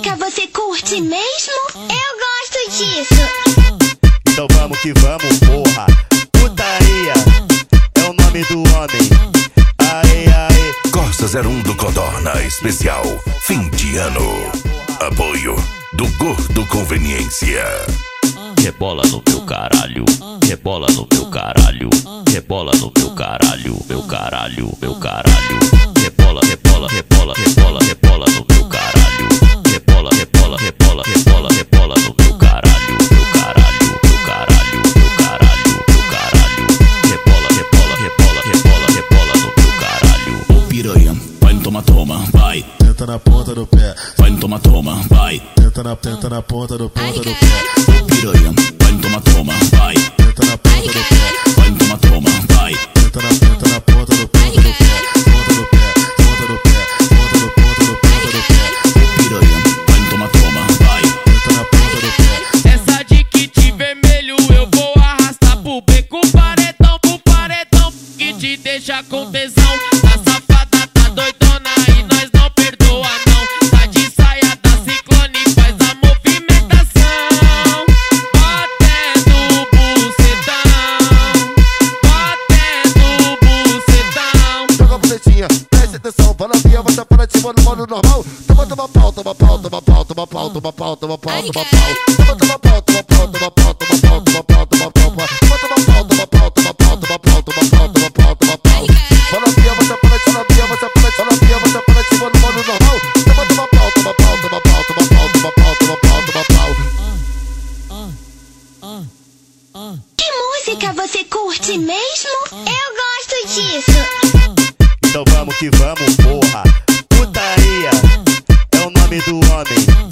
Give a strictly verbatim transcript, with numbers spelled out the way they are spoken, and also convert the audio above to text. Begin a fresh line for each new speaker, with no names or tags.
música você curte mesmo? Eu gosto disso.
Então vamos que vamos, porra. Putaria é o nome do homem. Aê, aê.
Costa zero um do Codorna Especial Fim de Ano. Apoio do Gordo Conveniência.
Rebola no meu caralho, rebola no meu caralho, rebola no meu caralho, meu caralho, meu caralho. Rebola, rebola, rebola, rebola, rebola no meu caralho. Rebola, rebola, rebola, rebola, rebola no meu caralho, meu caralho, meu caralho, meu caralho, meu caralho. Rebola, rebola, rebola, rebola, rebola no meu caralho.
Ô piranha, vai no toma, toma, vai.
Tenta na ponta do pé,
vai no toma, toma, vai.
Tenta na, tenta na ponta do ponta do pé.
Ô piranha, vai no toma, toma, vai.
Tenta na ponta do pé,
vai no toma, toma, vai.
Tenta na, tenta na ponta do ponta do pé, ponta do pé, ponta do pé, ponta do ponta do ponta do pé.
Ô piranha, vai no toma, toma, vai.
Tenta na ponta do pé.
Essa de kit vermelho eu vou arrastar pro beco, paredão pro paredão, que te deixa com tesão. A safada tá doidona e nós não perdoa não. Tá de saia da Ciclone, faz a movimentação, batendo bucetão, batendo bucetão.
Joga a bucetinha, preste atenção, fala minha, vai para de cima no modo normal. Toma, toma pau, toma pau, toma pau, toma pau, toma pau, toma pau, toma pau. Toma, toma pau, toma pau, toma pau, toma pau, toma pau, toma pau. Toma, toma pau, toma pau, toma pau, toma pau, toma pau, toma pau, toma pau. Fala minha, vai para de cima, minha, vai para de cima, minha, vai para de cima no modo normal. Toma, toma pau, toma pau, toma pau, toma pau, toma pau, toma pau, toma pau.
Que música você curte mesmo? Eu gosto disso.
Então vamos que vamos, porra. Putaria é o nome do homem.